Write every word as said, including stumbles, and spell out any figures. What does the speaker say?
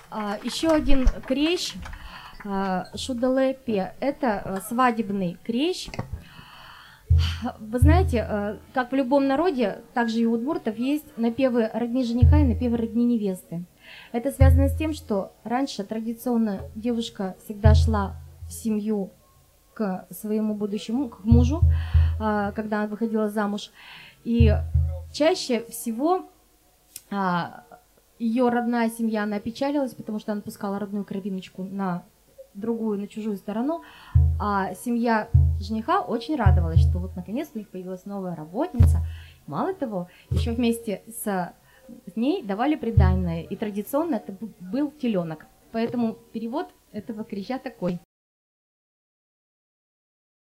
А, еще один крещ а, Шудалепе – это свадебный крещ. Вы знаете, а, как в любом народе, также и у удмуртов есть напевы родни жениха и напевы родни невесты. Это связано с тем, что раньше традиционно девушка всегда шла в семью к своему будущему, к мужу, а, когда она выходила замуж. И чаще всего а, ее родная семья, она опечалилась, потому что она пускала родную кровиночку на другую, на чужую сторону, а семья жениха очень радовалась, что вот наконец у них появилась новая работница. Мало того, еще вместе с ней давали приданое, и традиционно это был теленок. Поэтому перевод этого креща такой.